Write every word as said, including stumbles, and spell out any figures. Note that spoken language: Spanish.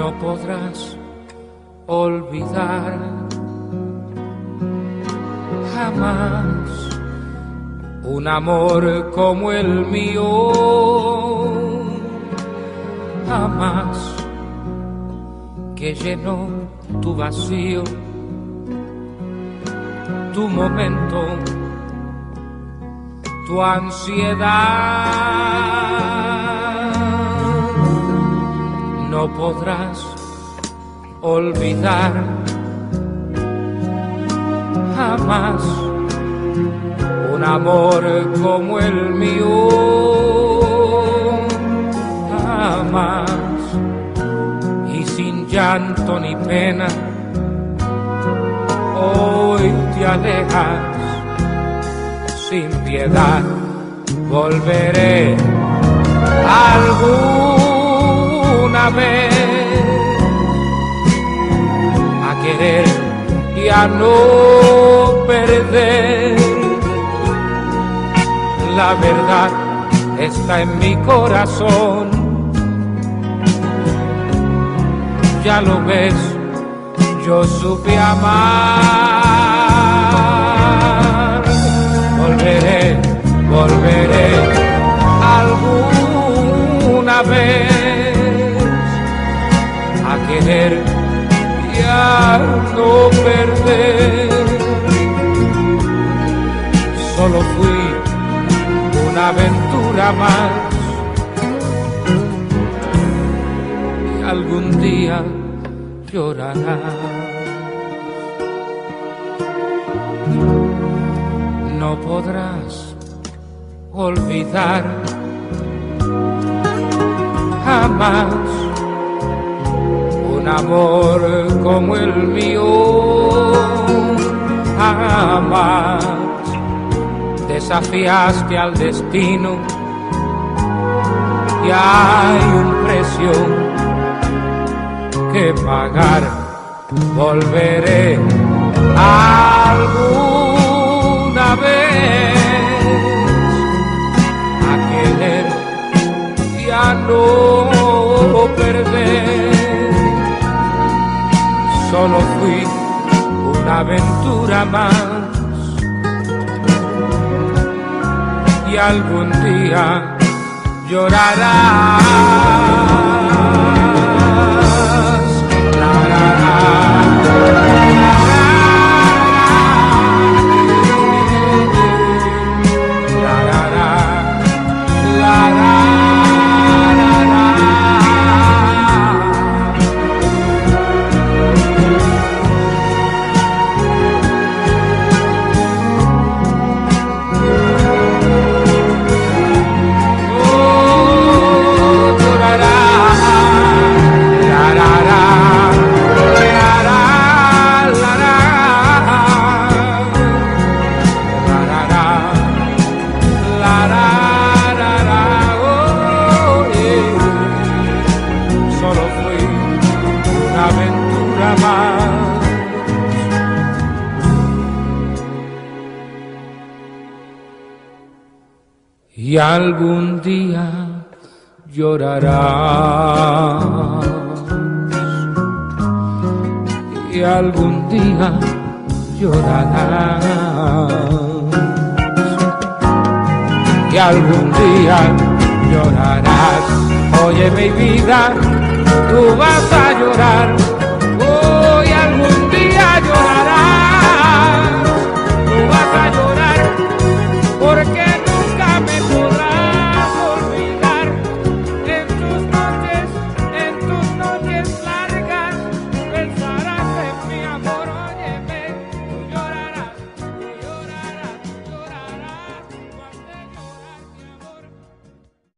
no podrás olvidar jamás un amor como el mío, jamás que llenó tu vacío, tu momento, tu ansiedad. No podrás olvidar jamás un amor como el mío, jamás, y sin llanto ni pena hoy te alejas sin piedad. Volveré alguna vez a querer y a no perder. La verdad está en mi corazón, ya lo ves, yo supe amar. Volveré, volveré alguna vez a querer y a no perder. Solo fui una aventura más y algún día llorarás. No podrás olvidar jamás un amor como el mío, jamás desafiaste al destino y hay un precio que pagar. Volveré alguna vez a querer y a no perder. Solo fui una aventura más y algún día llorarás. La, la, la, y algún día llorarás, y algún día llorarás, y algún día llorarás. Oye mi vida, tú vas a llorar.